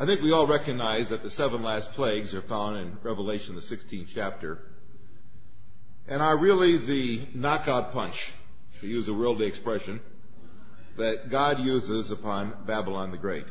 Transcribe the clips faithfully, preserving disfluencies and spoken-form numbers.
I think we all recognize that the seven last plagues are found in Revelation, the sixteenth chapter, and are really the knockout punch, to use a worldly expression, that God uses upon Babylon the Great.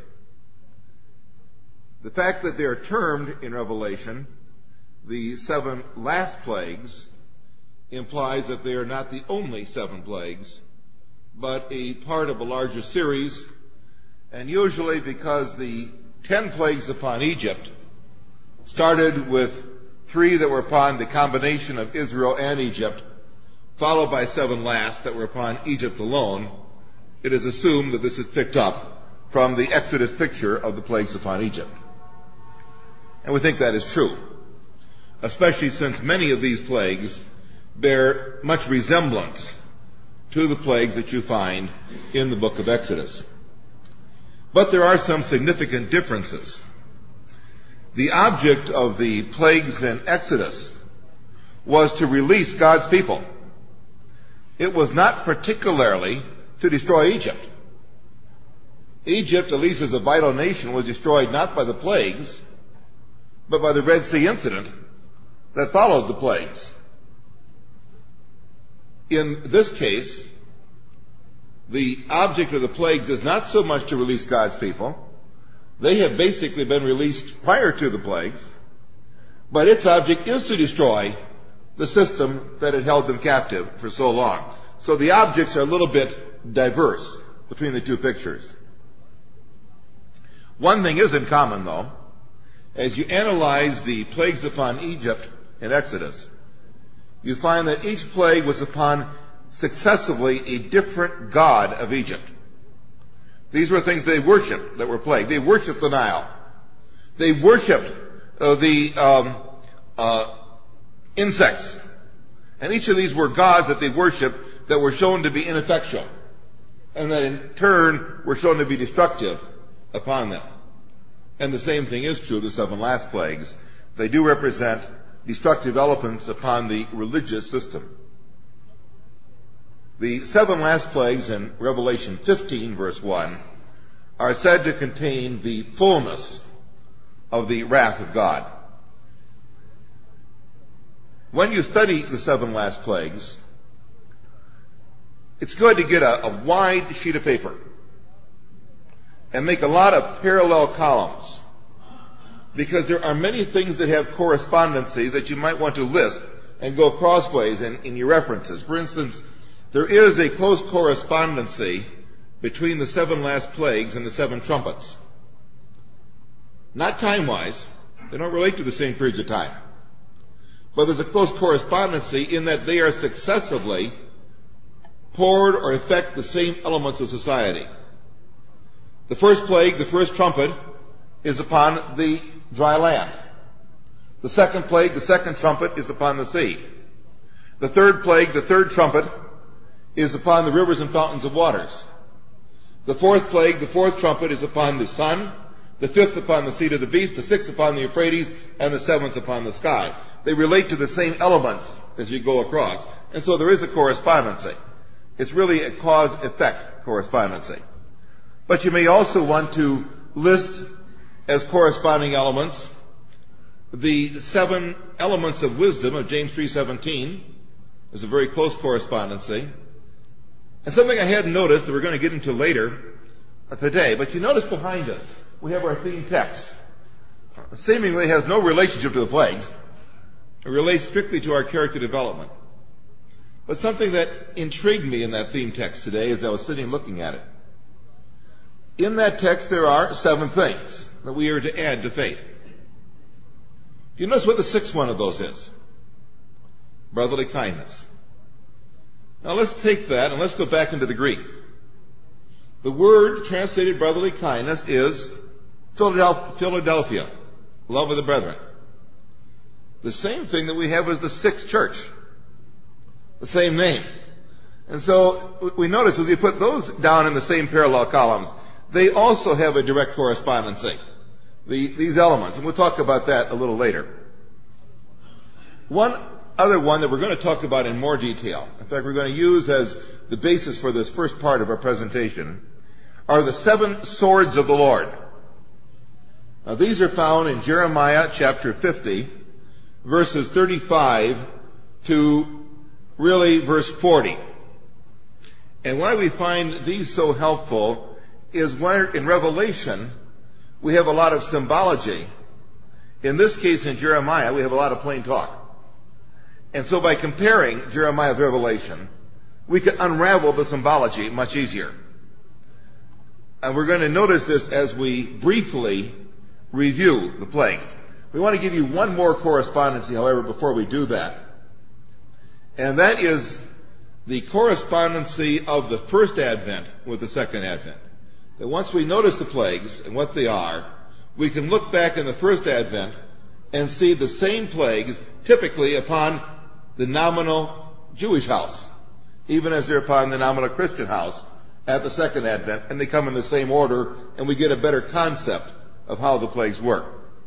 The fact that they are termed in Revelation the seven last plagues implies that they are not the only seven plagues, but a part of a larger series, and usually because the ten plagues upon Egypt started with three that were upon the combination of Israel and Egypt, followed by seven last that were upon Egypt alone, it is assumed that this is picked up from the Exodus picture of the plagues upon Egypt. And we think that is true, especially since many of these plagues bear much resemblance to the plagues that you find in the book of Exodus. But there are some significant differences. The object of the plagues in Exodus was to release God's people. It was not particularly to destroy Egypt. Egypt, at least as a vital nation, was destroyed not by the plagues, but by the Red Sea incident that followed the plagues. In this case, the object of the plagues is not so much to release God's people. They have basically been released prior to the plagues, but its object is to destroy the system that had held them captive for so long. So the objects are a little bit diverse between the two pictures. One thing is in common, though. As you analyze the plagues upon Egypt in Exodus, you find that each plague was upon successively a different god of Egypt. These were things they worshipped that were plagued. They worshipped the Nile. They worshipped uh, the um, uh, insects. And each of these were gods that they worshipped that were shown to be ineffectual, and that in turn were shown to be destructive upon them. And the same thing is true of the seven last plagues. They do represent destructive elements upon the religious system. The seven last plagues in Revelation fifteen, verse one, are said to contain the fullness of the wrath of God. When you study the seven last plagues, it's good to get a, a wide sheet of paper and make a lot of parallel columns, because there are many things that have correspondencies that you might want to list and go crossways in, in your references. For instance, there is a close correspondency between the seven last plagues and the seven trumpets. Not time-wise. They don't relate to the same periods of time. But there's a close correspondency in that they are successively poured or affect the same elements of society. The first plague, the first trumpet, is upon the dry land. The second plague, the second trumpet, is upon the sea. The third plague, the third trumpet, is upon the rivers and fountains of waters. The fourth plague, the fourth trumpet, is upon the sun. The fifth upon the seat of the beast. The sixth upon the Euphrates. And the seventh upon the sky. They relate to the same elements as you go across. And so there is a correspondency. It's really a cause-effect correspondency. But you may also want to list as corresponding elements the seven elements of wisdom of James three seventeen. There's a very close correspondency. And something I hadn't noticed that we're going to get into later today, but you notice behind us we have our theme text. Seemingly has no relationship to the plagues. It relates strictly to our character development. But something that intrigued me in that theme text today as I was sitting looking at it. In that text there are seven things that we are to add to faith. Do you notice what the sixth one of those is? Brotherly kindness. Now let's take that and let's go back into the Greek. The word translated brotherly kindness is Philadelphia, love of the brethren. The same thing that we have as the sixth church. The same name. And so we notice as we put those down in the same parallel columns, they also have a direct correspondency. The, these elements, and we'll talk about that a little later. One other one that we're going to talk about in more detail, in fact we're going to use as the basis for this first part of our presentation, are the seven swords of the Lord. Now, these are found in Jeremiah chapter fifty, verses thirty-five to really verse forty. And why we find these so helpful is where in Revelation we have a lot of symbology. In this case, in Jeremiah, we have a lot of plain talk. And so by comparing Jeremiah with Revelation, we can unravel the symbology much easier. And we're going to notice this as we briefly review the plagues. We want to give you one more correspondency, however, before we do that. And that is the correspondency of the first advent with the second advent. That once we notice the plagues and what they are, we can look back in the first advent and see the same plagues typically upon the nominal Jewish house, even as they're upon the nominal Christian house at the second advent, and they come in the same order, and we get a better concept of how the plagues work.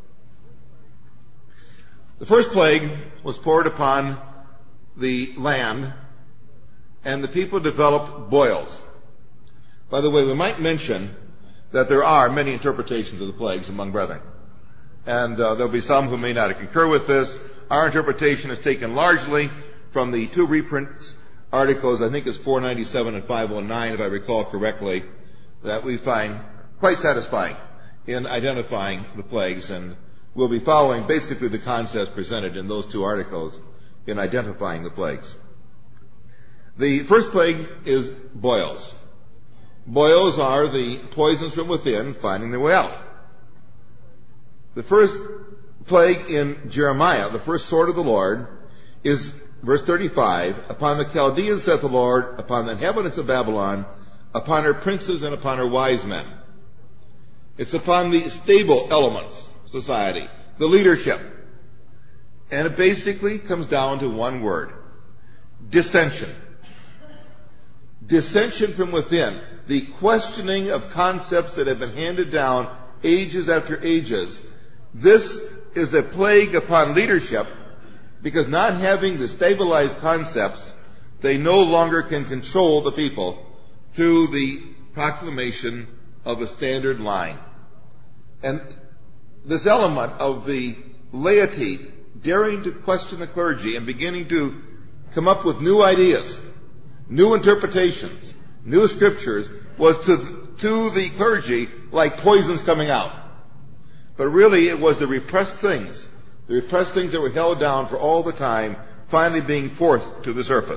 The first plague was poured upon the land, and the people developed boils. By the way, we might mention that there are many interpretations of the plagues among brethren. And uh, there'll be some who may not concur with this. Our interpretation is taken largely from the two reprints articles, I think it's four ninety-seven and five oh nine, if I recall correctly, that we find quite satisfying in identifying the plagues. And we'll be following basically the concepts presented in those two articles in identifying the plagues. The first plague is boils. Boils are the poisons from within finding their way out. The first plague in Jeremiah, the first sword of the Lord, is verse thirty-five, upon the Chaldeans, saith the Lord, upon the inhabitants of Babylon, upon her princes and upon her wise men. It's upon the stable elements of society, the leadership. And it basically comes down to one word: dissension. Dissension from within. The questioning of concepts that have been handed down ages after ages. This is a plague upon leadership, because not having the stabilized concepts, they no longer can control the people through the proclamation of a standard line. And this element of the laity daring to question the clergy and beginning to come up with new ideas, new interpretations, new scriptures, was to, to the clergy like poisons coming out. But really it was the repressed things, the repressed things that were held down for all the time, finally being forced to the surface.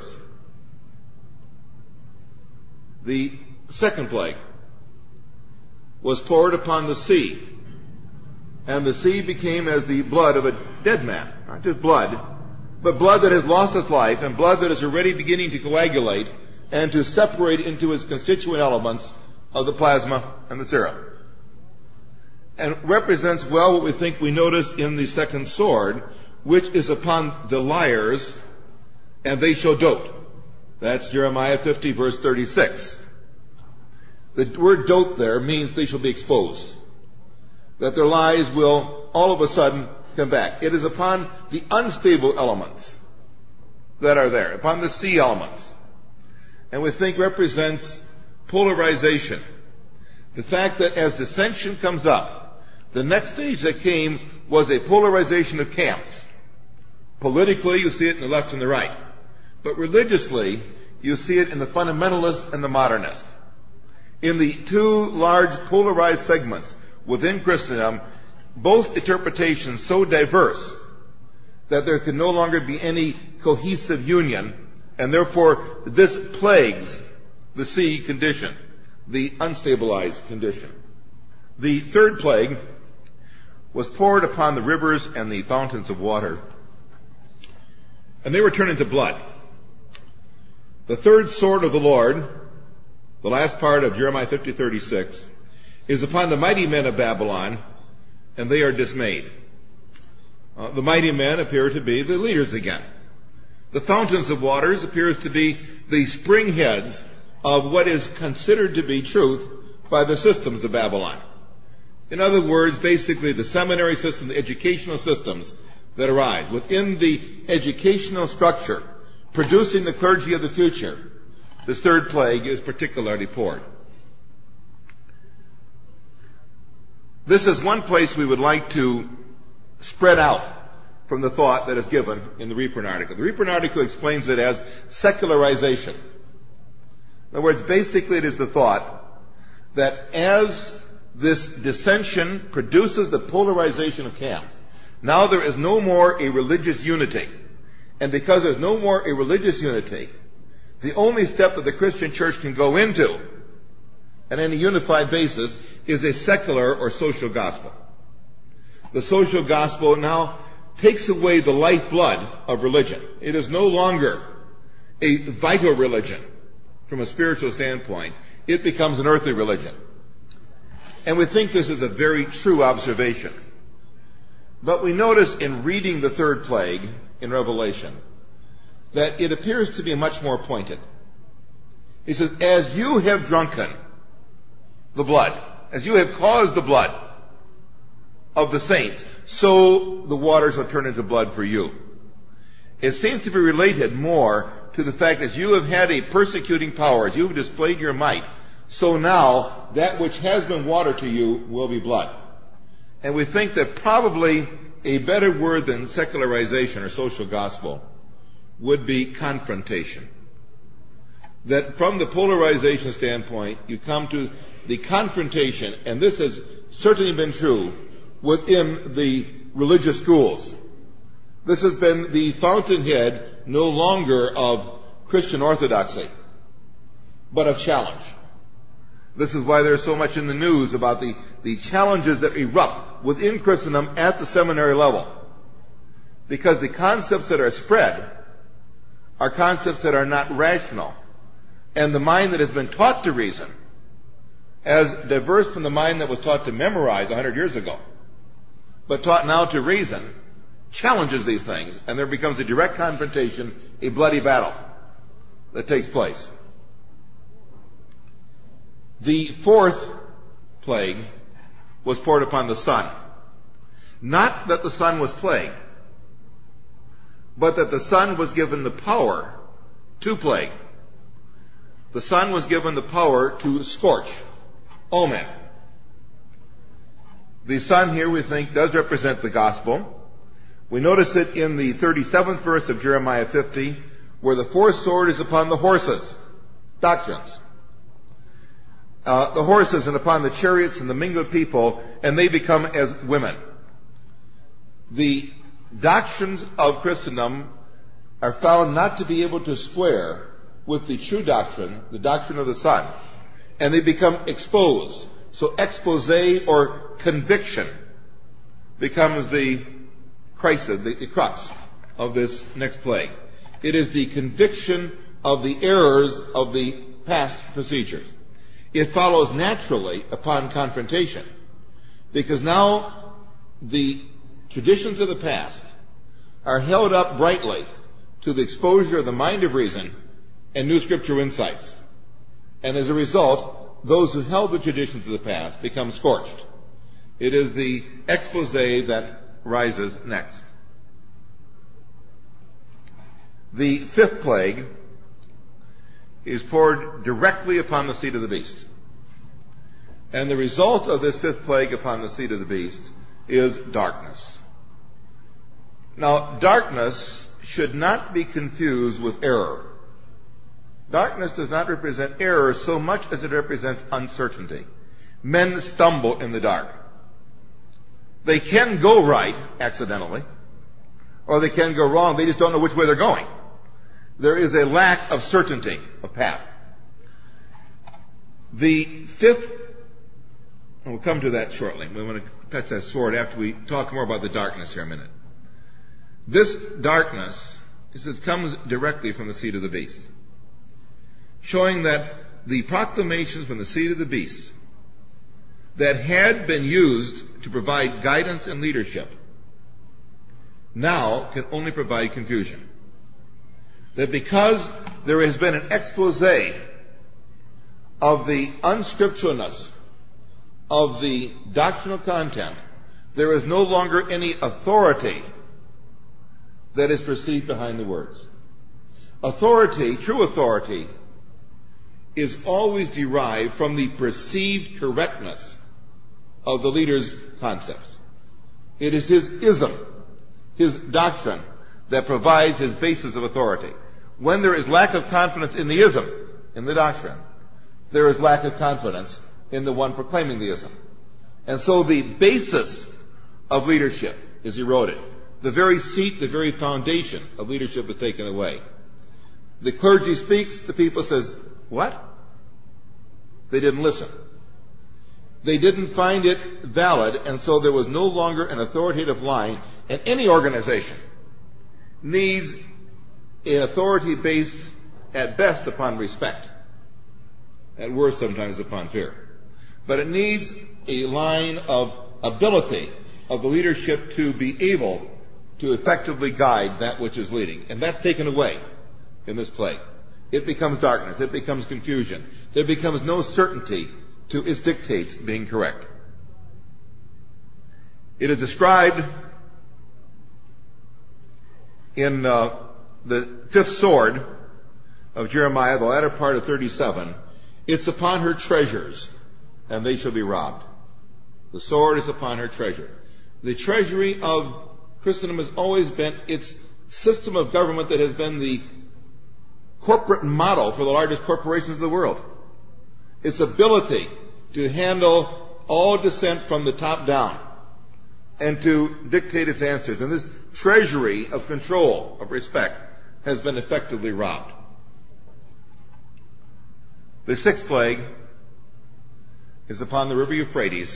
The second plague was poured upon the sea, and the sea became as the blood of a dead man. Not just blood, but blood that has lost its life, and blood that is already beginning to coagulate and to separate into its constituent elements of the plasma and the serum. And represents well what we think we notice in the second sword, which is upon the liars, and they shall dote. That's Jeremiah fifty, verse thirty-six. The word dote there means they shall be exposed. That their lies will all of a sudden come back. It is upon the unstable elements that are there, upon the sea elements. And we think represents polarization. The fact that as dissension comes up, the next stage that came was a polarization of camps. Politically, you see it in the left and the right. But religiously, you see it in the fundamentalists and the modernists. In the two large polarized segments within Christendom, both interpretations so diverse that there can no longer be any cohesive union, and therefore this plagues the sea condition, the unstabilized condition. The third plague was poured upon the rivers and the fountains of water, and they were turned into blood. The third sword of the Lord, the last part of Jeremiah fifty, thirty-six, is upon the mighty men of Babylon, and they are dismayed. Uh, the mighty men appear to be the leaders again. The fountains of waters appears to be the spring heads of what is considered to be truth by the systems of Babylon. In other words, basically the seminary system, the educational systems that arise within the educational structure, producing the clergy of the future. This third plague is particularly poured. This is one place we would like to spread out from the thought that is given in the Reprint article. The Reprint article explains it as secularization. In other words, basically it is the thought that as this dissension produces the polarization of camps, now there is no more a religious unity. And because there's no more a religious unity, the only step that the Christian church can go into on any unified basis is a secular or social gospel. The social gospel now takes away the lifeblood of religion. It is no longer a vital religion from a spiritual standpoint. It becomes an earthly religion. And we think this is a very true observation. But we notice in reading the third plague in Revelation that it appears to be much more pointed. He says, as you have drunken the blood, as you have caused the blood of the saints, so the waters will turn into blood for you. It seems to be related more to the fact that you have had a persecuting power, as you have displayed your might, so now that which has been water to you will be blood. And we think that probably a better word than secularization or social gospel would be confrontation. That from the polarization standpoint, you come to the confrontation, and this has certainly been true within the religious schools. This has been the fountainhead no longer of Christian orthodoxy, but of challenge. This is why there's so much in the news about the, the challenges that erupt within Christendom at the seminary level. Because the concepts that are spread are concepts that are not rational. And the mind that has been taught to reason, as diverse from the mind that was taught to memorize a hundred years ago, but taught now to reason, challenges these things, and there becomes a direct confrontation, a bloody battle that takes place. The fourth plague was poured upon the sun. Not that the sun was plagued, but that the sun was given the power to plague. The sun was given the power to scorch all men. The sun here, we think, does represent the gospel. We notice it in the thirty-seventh verse of Jeremiah fifty, where the fourth sword is upon the horses, doctrines. Uh, the horses and upon the chariots and the mingled people, and they become as women. The doctrines of Christendom are found not to be able to square with the true doctrine, the doctrine of the Son, and they become exposed. So expose or conviction becomes the crisis, the, the crux of this next plague. It is the conviction of the errors of the past procedures. It follows naturally upon confrontation, because now the traditions of the past are held up brightly to the exposure of the mind of reason and new scriptural insights. And as a result, those who held the traditions of the past become scorched. It is the expose that rises next. The fifth plague is poured directly upon the seed of the beast. And the result of this fifth plague upon the seed of the beast is darkness. Now, darkness should not be confused with error. Darkness does not represent error so much as it represents uncertainty. Men stumble in the dark. They can go right accidentally, or they can go wrong. They just don't know which way they're going. There is a lack of certainty of path. The fifth, and we'll come to that shortly. We want to touch that sword after we talk more about the darkness here in a minute. This darkness, it says, comes directly from the seed of the beast, showing that the proclamations from the seed of the beast that had been used to provide guidance and leadership now can only provide confusion. That because there has been an expose of the unscripturalness of the doctrinal content, there is no longer any authority that is perceived behind the words. Authority, true authority, is always derived from the perceived correctness of the leader's concepts. It is his ism, his doctrine, that provides his basis of authority. When there is lack of confidence in the ism, in the doctrine, there is lack of confidence in the one proclaiming the ism. And so the basis of leadership is eroded. The very seat, the very foundation of leadership is taken away. The clergy speaks, the people says, what? They didn't listen. They didn't find it valid, and so there was no longer an authoritative line, and any organization needs an authority based at best upon respect, at worst sometimes upon fear. But it needs a line of ability of the leadership to be able to effectively guide that which is leading. And that's taken away in this plague. It becomes darkness. It becomes confusion. There becomes no certainty to its dictates being correct. It is described in uh, the fifth sword of Jeremiah, the latter part of thirty-seven. It's upon her treasures, and they shall be robbed. The sword is upon her treasure. The treasury of Christendom has always been its system of government that has been the corporate model for the largest corporations of the world. Its ability to handle all dissent from the top down and to dictate its answers. And this treasury of control, of respect, has been effectively robbed. The sixth plague is upon the river Euphrates,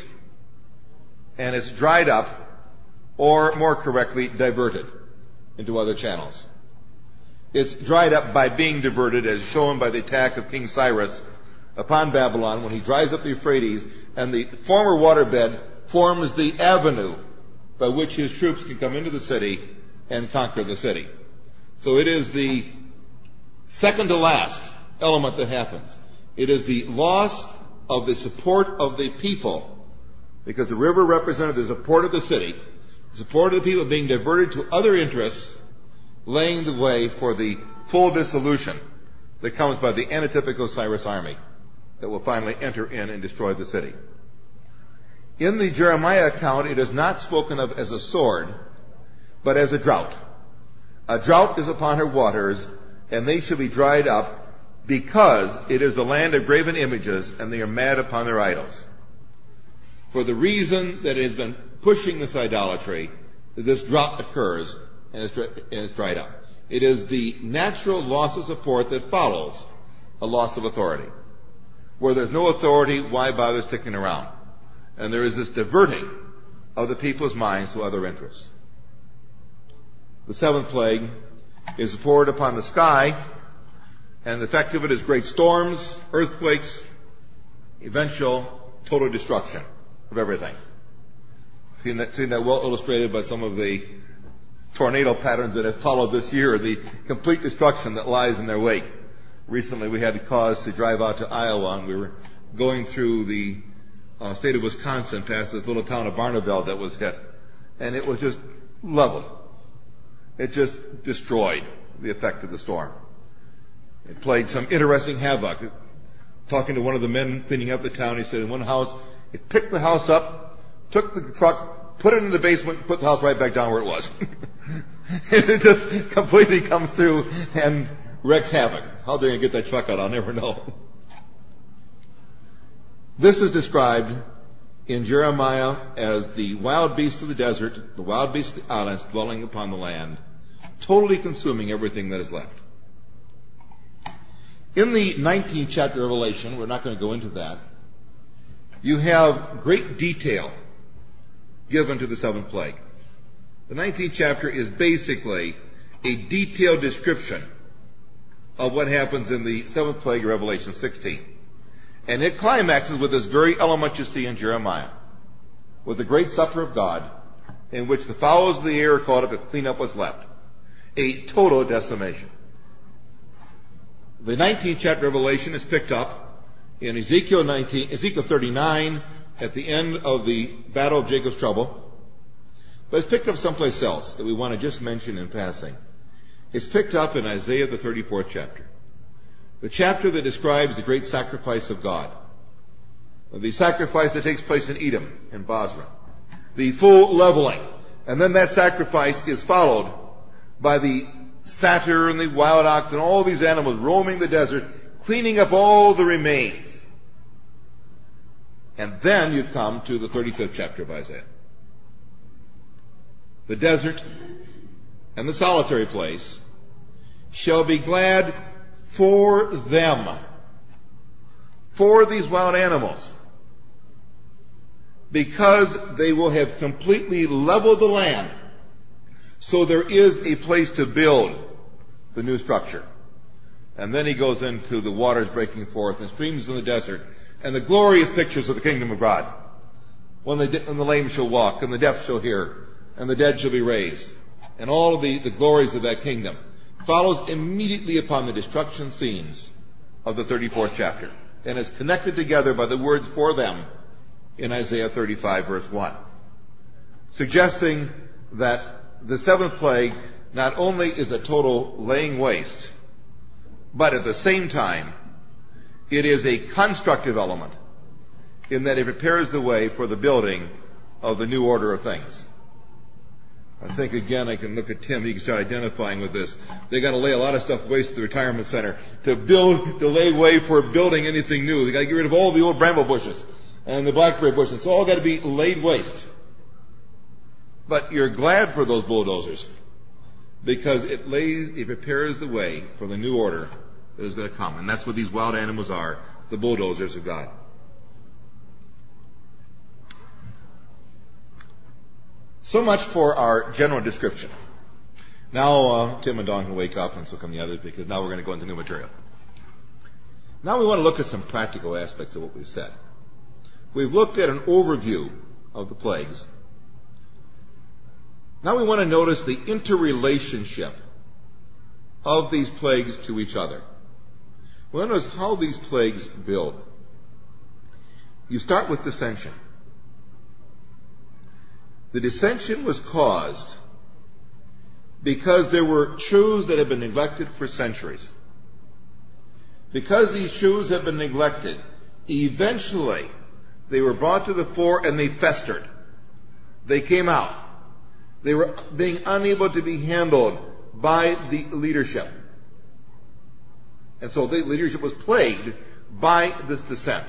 and it's dried up, or more correctly, diverted into other channels. It's dried up by being diverted, as shown by the attack of King Cyrus upon Babylon, when he dries up the Euphrates, and the former waterbed forms the avenue by which his troops can come into the city and conquer the city. So it is the second to last element that happens. It is the loss of the support of the people, because the river represented the support of the city, the support of the people being diverted to other interests, laying the way for the full dissolution that comes by the antitypical Cyrus army that will finally enter in and destroy the city. In the Jeremiah account, it is not spoken of as a sword, but as a drought. A drought is upon her waters, and they shall be dried up, because it is the land of graven images, and they are mad upon their idols. For the reason that it has been pushing this idolatry, this drought occurs, and it's, and it's dried up. It is the natural loss of support that follows a loss of authority. Where there's no authority, why bother sticking around? And there is this diverting of the people's minds to other interests. The seventh plague is poured upon the sky, and the effect of it is great storms, earthquakes, eventual total destruction of everything. Seen that, seen that well illustrated by some of the tornado patterns that have followed this year, the complete destruction that lies in their wake. Recently we had cause to drive out to Iowa, and we were going through the uh, state of Wisconsin past this little town of Barneveld that was hit. And it was just leveled. It just destroyed the effect of the storm. It played some interesting havoc. Talking to one of the men cleaning up the town, he said in one house, it picked the house up, took the truck, put it in the basement, put the house right back down where it was. It just completely comes through and wreaks havoc. How they're going to get that truck out, I'll never know. This is described in Jeremiah as the wild beasts of the desert, the wild beasts of the islands dwelling upon the land, totally consuming everything that is left. In the nineteenth chapter of Revelation, we're not going to go into that, you have great detail given to the seventh plague. The nineteenth chapter is basically a detailed description of what happens in the seventh plague of Revelation sixteen. And it climaxes with this very element you see in Jeremiah, with the great supper of God, in which the fowls of the air are called up to clean up what's left. A total decimation. The nineteenth chapter of Revelation is picked up in Ezekiel nineteen, Ezekiel thirty-nine, at the end of the Battle of Jacob's Trouble. But it's picked up someplace else that we want to just mention in passing. It's picked up in Isaiah, the thirty-fourth chapter. The chapter that describes the great sacrifice of God. the sacrifice that takes place in Edom, in Bozrah, the full leveling, and then that sacrifice is followed by the satyr and the wild ox and all these animals roaming the desert, cleaning up all the remains. And then you come to the thirty-fifth chapter of Isaiah. The desert and the solitary place shall be glad for them, for these wild animals, because they will have completely leveled the land, so there is a place to build the new structure. And then he goes into the waters breaking forth and streams in the desert and the glorious pictures of the kingdom of God. When the, when the lame shall walk and the deaf shall hear and the dead shall be raised, and all of the, the glories of that kingdom follows immediately upon the destruction scenes of the thirty-fourth chapter and is connected together by the words for them in Isaiah thirty-five verse one, suggesting that the seventh plague not only is a total laying waste, but at the same time it is a constructive element in that it prepares the way for the building of the new order of things. I think again I can look at Tim, he can start identifying with this. They got to lay a lot of stuff waste at the retirement center to build, to lay way for building anything new. They got to get rid of all the old bramble bushes and the blackberry bushes. It's all got to be laid waste. But you're glad for those bulldozers because it lays, it prepares the way for the new order that is going to come. And that's what these wild animals are, the bulldozers of God. So much for our general description. Now uh, Tim and Don can wake up, and so come the others, because now we're going to go into new material. Now we want to look at some practical aspects of what we've said. We've looked at an overview of the plagues. Now we want to notice the interrelationship of these plagues to each other. We want to notice how these plagues build. You start with dissension. The dissension was caused because there were truths that had been neglected for centuries. Because these truths have been neglected, eventually they were brought to the fore and they festered. They came out. They were being unable to be handled by the leadership. And so the leadership was plagued by this dissent.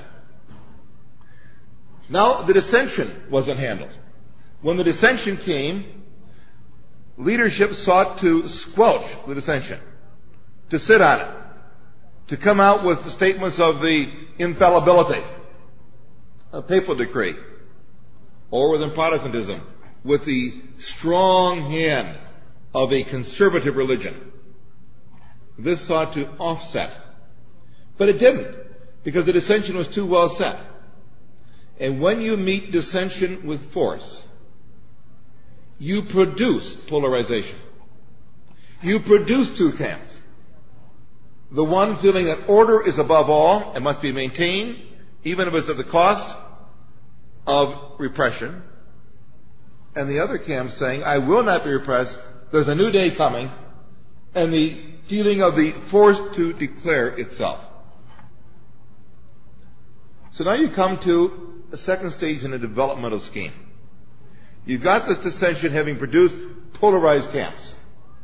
Now the dissension wasn't handled. When the dissension came, leadership sought to squelch the dissension, to sit on it, to come out with the statements of the infallibility, a papal decree, or within Protestantism, with the strong hand of a conservative religion. This sought to offset. But it didn't, because the dissension was too well set. And when you meet dissension with force, you produce polarization. You produce two camps. The one feeling that order is above all and must be maintained, even if it's at the cost of repression. And the other camp saying, I will not be repressed, there's a new day coming, and the feeling of the force to declare itself. So now you come to a second stage in the developmental scheme. You've got this dissension having produced polarized camps.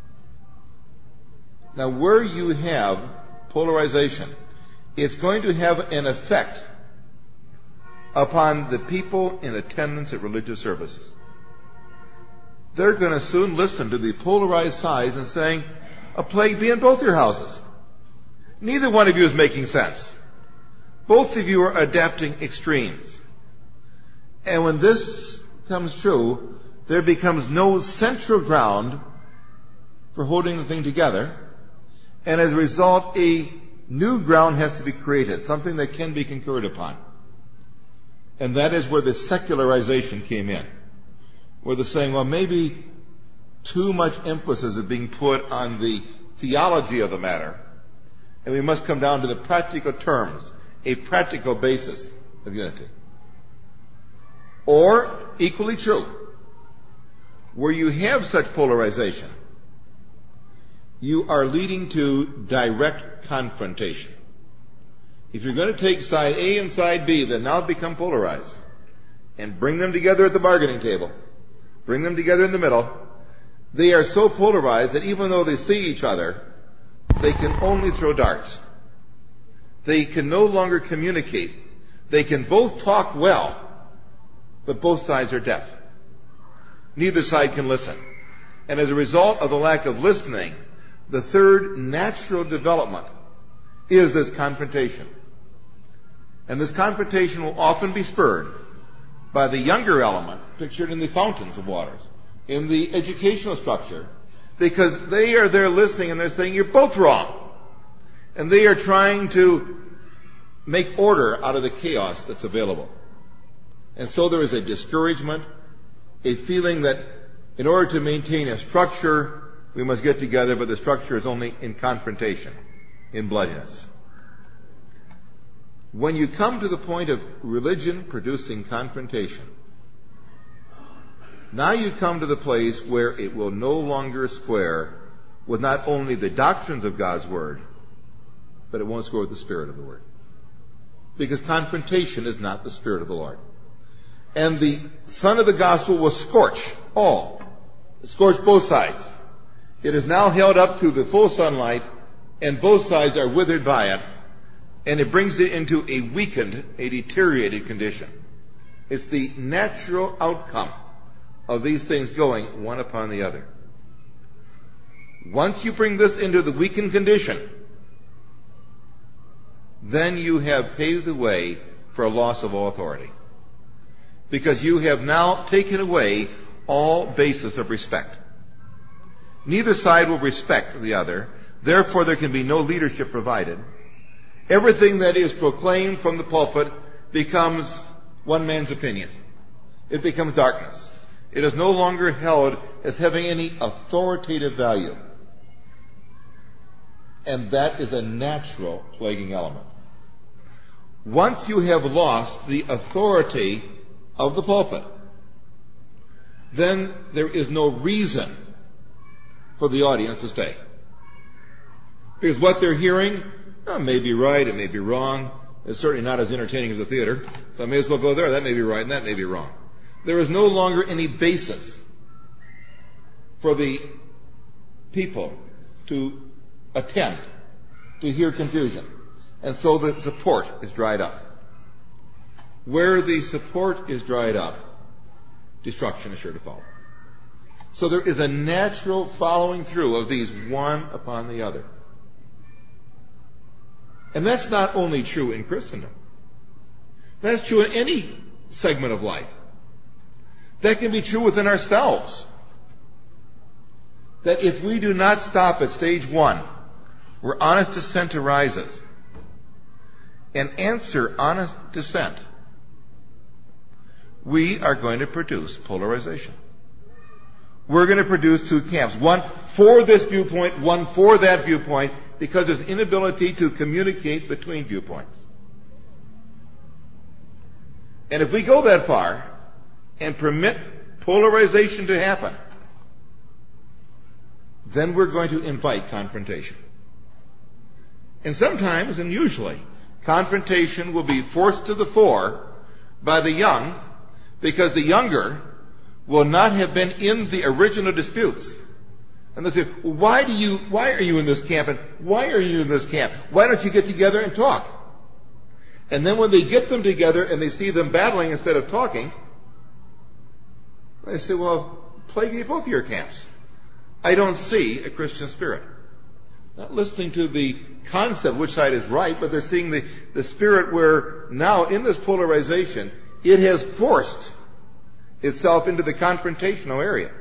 Now where you have polarization, it's going to have an effect upon the people in attendance at religious services. They're going to soon listen to the polarized sides and saying, a plague be in both your houses. Neither one of you is making sense. Both of you are adapting extremes. And when this comes true, there becomes no central ground for holding the thing together. And as a result, a new ground has to be created, something that can be concurred upon. And that is where the secularization came in. Where they're saying, well, maybe too much emphasis is being put on the theology of the matter, and we must come down to the practical terms, a practical basis of unity. Or, equally true, where you have such polarization, you are leading to direct confrontation. If you're going to take side A and side B that now become polarized and bring them together at the bargaining table, bring them together in the middle, they are so polarized that even though they see each other, they can only throw darts. They can no longer communicate. They can both talk well, but both sides are deaf. Neither side can listen. And as a result of the lack of listening, the third natural development is this confrontation. And this confrontation will often be spurred by the younger element pictured in the fountains of waters, in the educational structure, because they are there listening and they're saying, you're both wrong. And they are trying to make order out of the chaos that's available. And so there is a discouragement, a feeling that in order to maintain a structure, we must get together, but the structure is only in confrontation, in bloodiness. When you come to the point of religion producing confrontation, now you come to the place where it will no longer square with not only the doctrines of God's Word, but it won't square with the Spirit of the Word. Because confrontation is not the Spirit of the Lord. And the sun of the gospel will scorch all. Scorch both sides. It is now held up to the full sunlight, and both sides are withered by it, and it brings it into a weakened, a deteriorated condition. It's the natural outcome of these things going one upon the other. Once you bring this into the weakened condition, then you have paved the way for a loss of all authority. Because you have now taken away all basis of respect. Neither side will respect the other. Therefore, there can be no leadership provided. Everything that is proclaimed from the pulpit becomes one man's opinion. It becomes darkness. It is no longer held as having any authoritative value. And that is a natural plaguing element. Once you have lost the authority of the pulpit, then there is no reason for the audience to stay. Because what they're hearing oh, may be right, it may be wrong. It's certainly not as entertaining as the theater, so I may as well go there. That may be right and that may be wrong. There is no longer any basis for the people to attend, to hear confusion. And so the support is dried up. Where the support is dried up, destruction is sure to follow. So there is a natural following through of these one upon the other. And that's not only true in Christendom. That's true in any segment of life. That can be true within ourselves. That if we do not stop at stage one, where honest dissent arises, and answer honest dissent, we are going to produce polarization. We're going to produce two camps. One for this viewpoint, one for that viewpoint, because there's inability to communicate between viewpoints. And if we go that far and permit polarization to happen, then we're going to invite confrontation. And sometimes, and usually, confrontation will be forced to the fore by the young, because the younger will not have been in the original disputes. And they'll say, well, why do you, why are you in this camp? And why are you in this camp? Why don't you get together and talk? And then when they get them together and they see them battling instead of talking, they say, well, plague me both your camps. I don't see a Christian spirit. Not listening to the concept which side is right, but they're seeing the, the spirit where now in this polarization, it has forced itself into the confrontational area.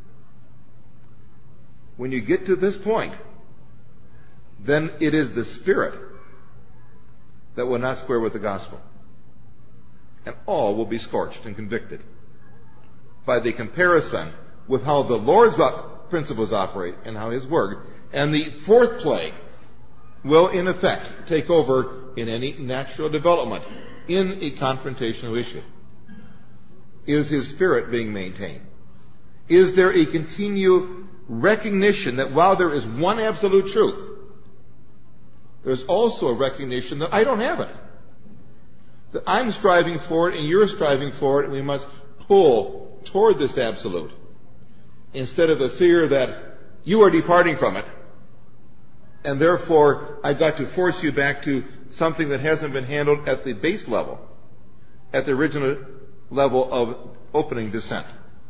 When you get to this point, then it is the spirit that will not square with the gospel. And all will be scorched and convicted by the comparison with how the Lord's principles operate and how His Word. And the fourth plague will, in effect, take over in any natural development in a confrontational issue. Is His Spirit being maintained? Is there a continued recognition that while there is one absolute truth, there's also a recognition that I don't have it. That I'm striving for it and you're striving for it, and we must pull toward this absolute instead of the fear that you are departing from it, and therefore I've got to force you back to something that hasn't been handled at the base level, at the original level of opening descent.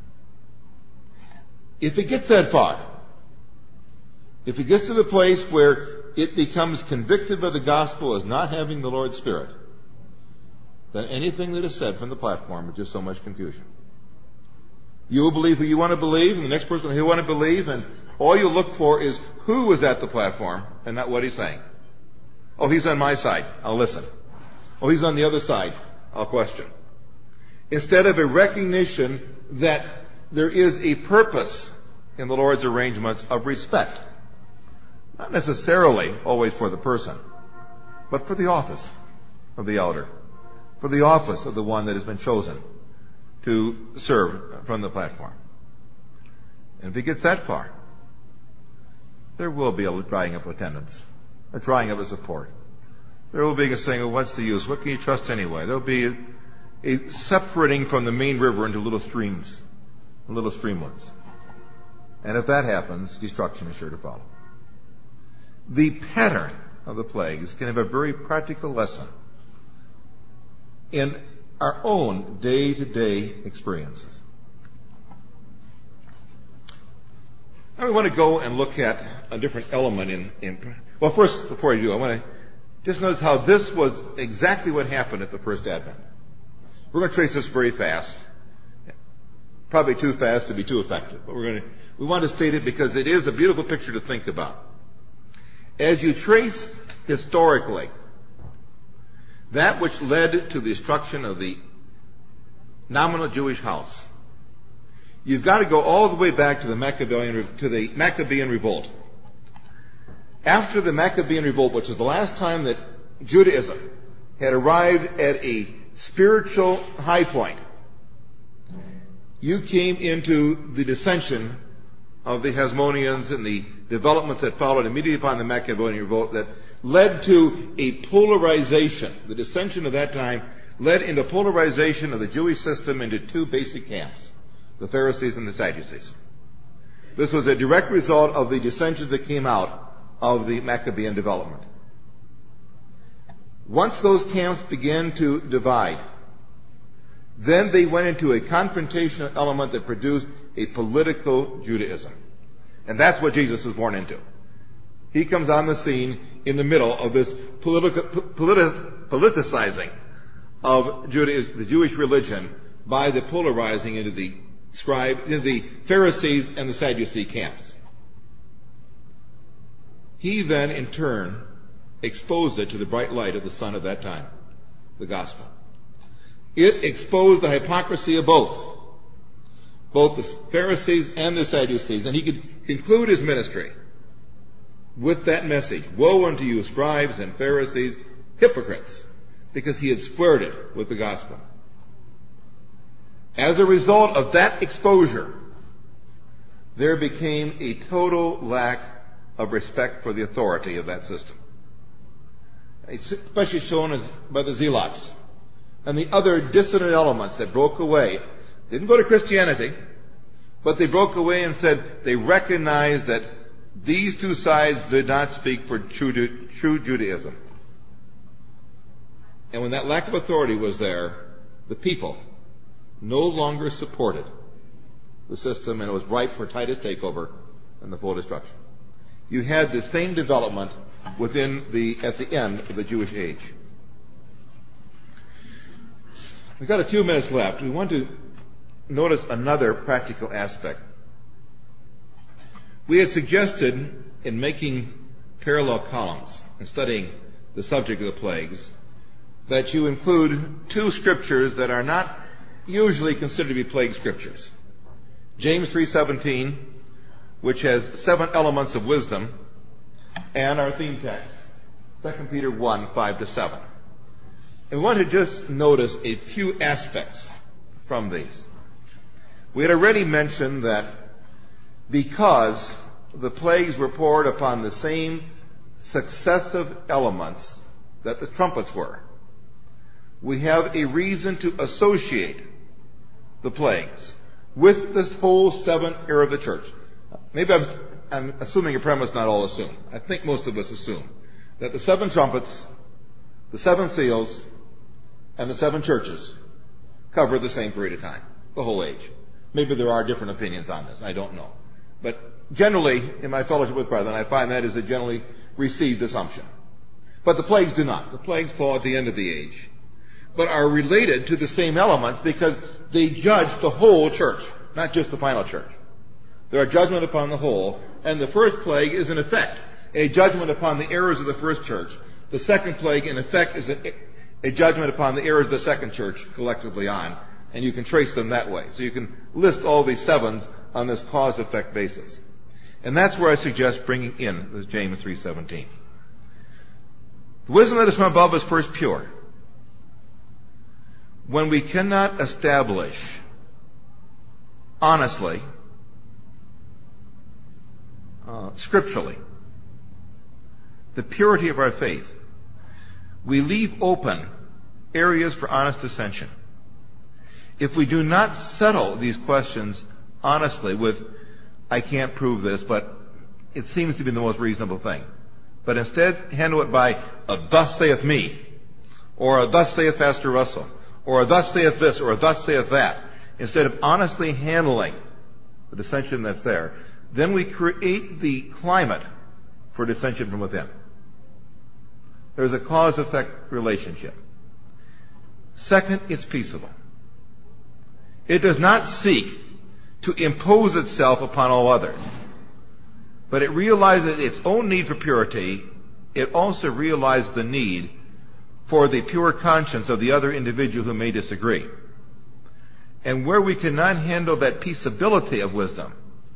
If it gets that far, if it gets to the place where it becomes convicted by the gospel as not having the Lord's Spirit, then anything that is said from the platform is just so much confusion. You will believe who you want to believe, and the next person who you want to believe, and all you look for is who was at the platform and not what he's saying. Oh, he's on my side. I'll listen. Oh, he's on the other side. I'll question. Instead of a recognition that there is a purpose in the Lord's arrangements of respect. Not necessarily always for the person, but for the office of the elder, for the office of the one that has been chosen to serve from the platform. And if he gets that far, there will be a drying up of attendance, a drying up of support. There will be a saying, well, what's the use? What can you trust anyway? There will be a, a separating from the main river into little streams, little streamlets. And if that happens, destruction is sure to follow. The pattern of the plagues can have a very practical lesson in our own day-to-day experiences. Now we want to go and look at a different element in, in well, first, before I do, I want to just notice how this was exactly what happened at the first Advent. We're going to trace this very fast. Probably too fast to be too effective, but we're going to, we want to state it because it is a beautiful picture to think about. As you trace historically that which led to the destruction of the nominal Jewish house, you've got to go all the way back to the Maccabean, to the Maccabean revolt. After the Maccabean revolt, which was the last time that Judaism had arrived at a spiritual high point, you came into the dissension of the Hasmoneans and the developments that followed immediately upon the Maccabean revolt that led to a polarization. The dissension of that time led into polarization of the Jewish system into two basic camps, the Pharisees and the Sadducees. This was a direct result of the dissensions that came out of the Maccabean development. Once those camps began to divide, then they went into a confrontational element that produced a political Judaism. And that's what Jesus was born into. He comes on the scene in the middle of this political, politi- politicizing of Judaism, the Jewish religion, by the polarizing into the scribe, into the Pharisees and the Sadducee camps. He then, in turn, exposed it to the bright light of the sun of that time, the gospel. It exposed the hypocrisy of both, both the Pharisees and the Sadducees, and he could conclude his ministry with that message: woe unto you, scribes and Pharisees, hypocrites, because he had squared it with the gospel. As a result of that exposure, there became a total lack of respect for the authority of that system, especially shown as by the Zealots and the other dissonant elements that broke away. Didn't go to Christianity, but they broke away and said they recognized that these two sides did not speak for true, true Judaism. And when that lack of authority was there, the people no longer supported the system, and it was ripe for Titus takeover and the full destruction. You had the same development within the at the end of the Jewish age. We've got a few minutes left. We want to notice another practical aspect. We had suggested in making parallel columns and studying the subject of the plagues that you include two scriptures that are not usually considered to be plague scriptures. James three seventeen, which has seven elements of wisdom, and our theme text, Second Peter one five to seven. And we want to just notice a few aspects from these. We had already mentioned that because the plagues were poured upon the same successive elements that the trumpets were, we have a reason to associate the plagues with this whole seven era of the church. Maybe I'm, I'm assuming a premise not all assume. I think most of us assume that the seven trumpets, the seven seals, and the seven churches cover the same period of time, the whole age. Maybe there are different opinions on this. I don't know. But generally, in my fellowship with brethren, I find that is a generally received assumption. But the plagues do not. The plagues fall at the end of the age, but are related to the same elements because they judge the whole church, not just the final church. There are judgment upon the whole, and the first plague is in effect a judgment upon the errors of the first church. The second plague, in effect, is a, a judgment upon the errors of the second church collectively on, and you can trace them that way. So you can list all these sevens on this cause-effect basis. And that's where I suggest bringing in James three seventeen. The wisdom that is from above is first pure. When we cannot establish honestly, uh, scripturally, the purity of our faith, we leave open areas for honest dissension. If we do not settle these questions honestly with, I can't prove this, but it seems to be the most reasonable thing, but instead handle it by a thus saith me, or a thus saith Pastor Russell, or a thus saith this, or a thus saith that, instead of honestly handling the dissension that's there, then we create the climate for dissension from within. There's a cause-effect relationship. Second, it's peaceable. It does not seek to impose itself upon all others, but it realizes its own need for purity. It also realizes the need for the pure conscience of the other individual who may disagree. And where we cannot handle that peaceability of wisdom,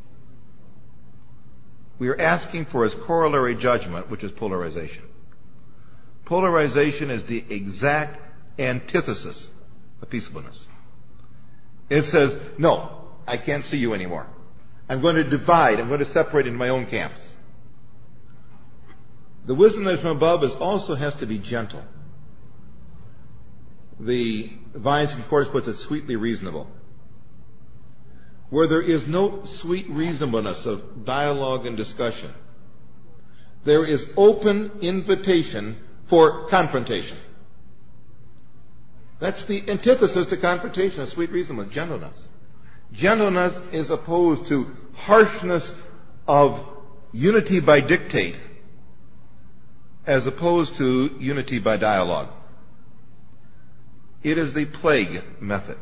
we are asking for its corollary judgment, which is polarization. Polarization is the exact antithesis of peaceableness. It says, no, I can't see you anymore. I'm going to divide. I'm going to separate into my own camps. The wisdom that is from above is also has to be gentle. The Vine's Concordance puts it sweetly reasonable. Where there is no sweet reasonableness of dialogue and discussion, there is open invitation for confrontation. That's the antithesis to confrontation, of sweet reasonableness, gentleness. Gentleness is opposed to harshness of unity by dictate, as opposed to unity by dialogue. It is the plague method.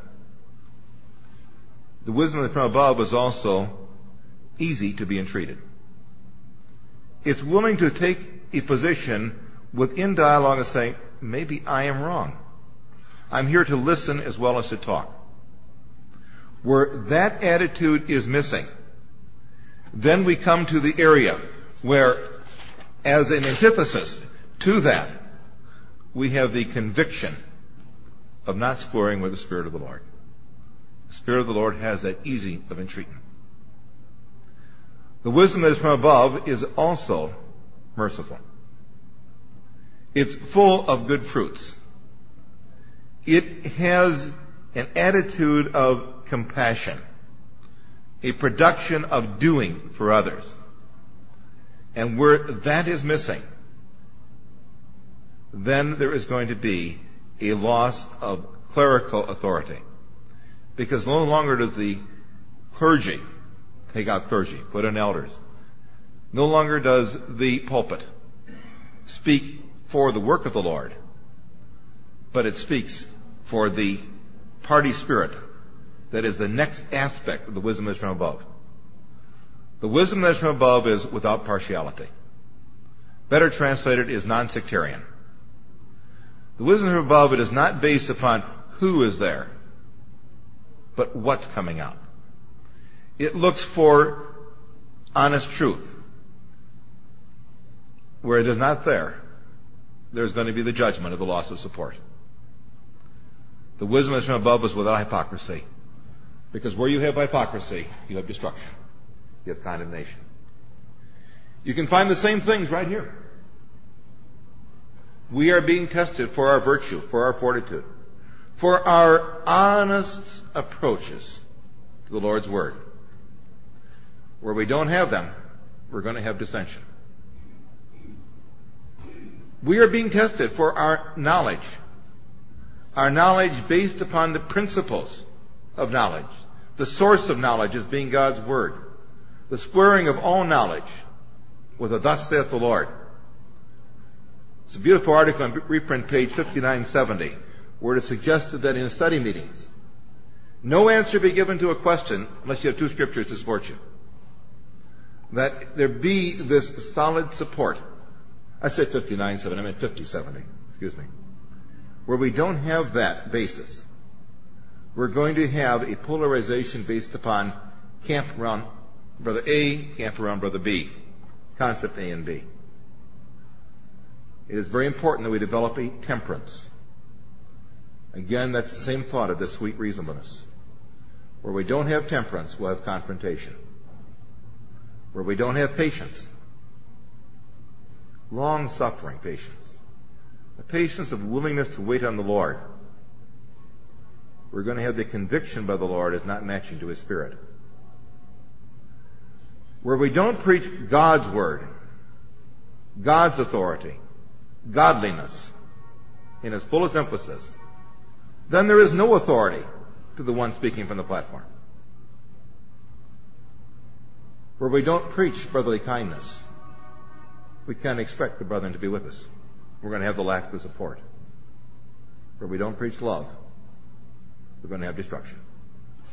The wisdom from above is also easy to be entreated. It's willing to take a position within dialogue and say, maybe I am wrong. I'm here to listen as well as to talk. Where that attitude is missing, then we come to the area where, as an antithesis to that, we have the conviction of not squaring with the Spirit of the Lord. The Spirit of the Lord has that easy of entreatment. The wisdom that is from above is also merciful. It's full of good fruits. It has an attitude of compassion, a production of doing for others. And where that is missing, then there is going to be a loss of clerical authority. Because no longer does the clergy, take out clergy, put in elders, no longer does the pulpit speak for the work of the Lord, but it speaks for the party spirit that is the next aspect of the wisdom that's from above. The wisdom that's from above is without partiality. Better translated is non-sectarian. The wisdom from above, it is not based upon who is there, but what's coming out. It looks for honest truth. Where it is not there, there's going to be the judgment of the loss of support. The wisdom that's from above is without hypocrisy. Because where you have hypocrisy, you have destruction. You have condemnation. You can find the same things right here. We are being tested for our virtue, for our fortitude, for our honest approaches to the Lord's Word. Where we don't have them, we're going to have dissension. We are being tested for our knowledge. Our knowledge based upon the principles of knowledge. The source of knowledge is being God's Word. The squaring of all knowledge with a thus saith the Lord. It's a beautiful article on reprint page fifty-nine seventy, where it is suggested that in study meetings, no answer be given to a question unless you have two scriptures to support you. That there be this solid support. I said fifty-nine seventy, I meant fifty seventy, excuse me. Where we don't have that basis, we're going to have a polarization based upon camp around Brother A, camp around Brother B. Concept A and B. It is very important that we develop a temperance. Again, that's the same thought of this sweet reasonableness. Where we don't have temperance, we'll have confrontation. Where we don't have patience, long-suffering patience, a patience of willingness to wait on the Lord, we're going to have the conviction by the Lord as not matching to His Spirit. Where we don't preach God's Word, God's authority, godliness, in its fullest emphasis, then there is no authority to the one speaking from the platform. Where we don't preach brotherly kindness, we can't expect the brethren to be with us. We're going to have the lack of support. Where we don't preach love, we're going to have destruction.